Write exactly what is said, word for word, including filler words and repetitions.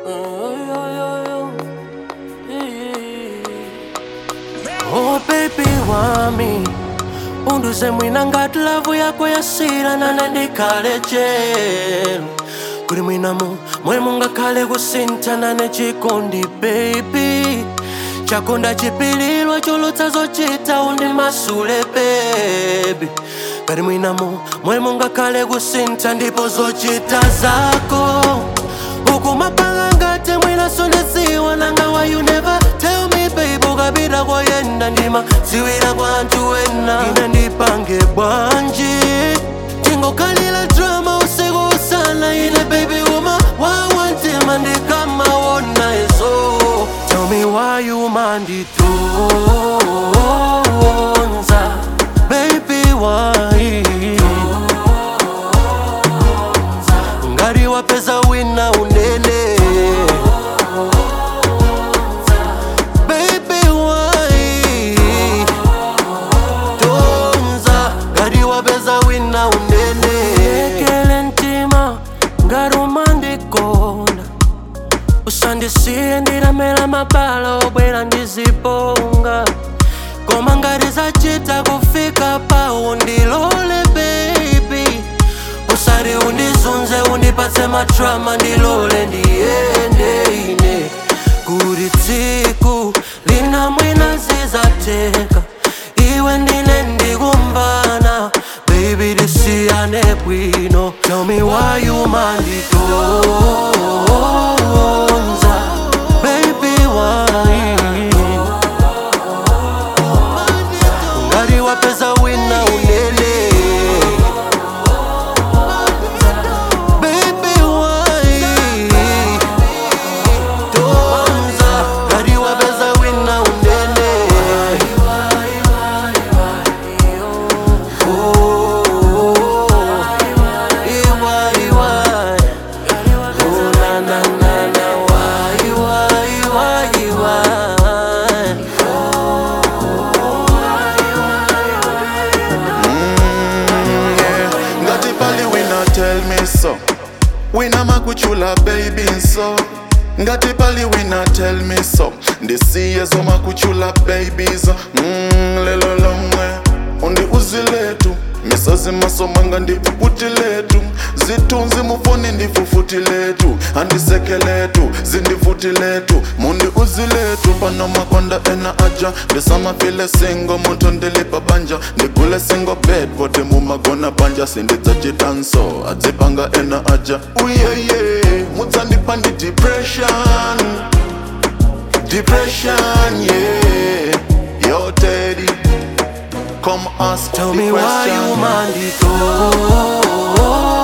Oh baby wami, unduze mwina ngati lavu yako yasira nane ndikale chelu. Kuli mwinamu mwe mungakale kusinta nane chikondi baby. Chakonda chipililwa cholotsa zochita undi masule baby. Kali mwinamu mwe mungakale kusinta ndipo zochita zako. Ukumapanga ngati mwina sonesiwa nanga why you never tell me baby. Ukapita kwa yenda ndima ziwira kwa antu wena. Ine ndipange bwanji tingo kalila drama usiku usana. Ine baby uma wawantima ndikama wona eso. Tell me why you manditonza baby why. Ngari wapeza wina unene baby why. Tonza ngari wapeza wina unene. Ekele ntima ngari umandikonda. Usandisiye ndiramela mabala obwera ndiziponga. Koma ngari zachita kufika pa undilole baby. Usari undizunze undipatse matrama ndilole ndiyende ine. Kuri tsiku lina mwina zizateka iwe ndine ndikumvana baby tisiyane bwino. Tell me why you manditonza baby why. Ngari wapeza wina unene baby why. Tonza ngari wapeza wina unene. Oh, why, why? Oh na na na na why, why, why, why? Ngati pali wina tell me so. Wina makuchula baby so. Ngati pali wina tell me so. Ndisiye zo makuchula babies. Mm, lelo lomwe undi uziletu. Misazi masomanga ndifufuti letu. Zitunzi mufoni ndifufuti letu. Andiseke letu, zindifuti letu. Mundi uziletu, pano makonda ena aja. Ndisama file singo, muntu ndilipa banja. Ndigule singo bed, vote mumagona banja. Sindidza chitanso, adzipanga ena aja. Uyeye, mudzandi pandi depression. Depression, yeah. Yo Teddy, come ask Tell the me why question. you manditonza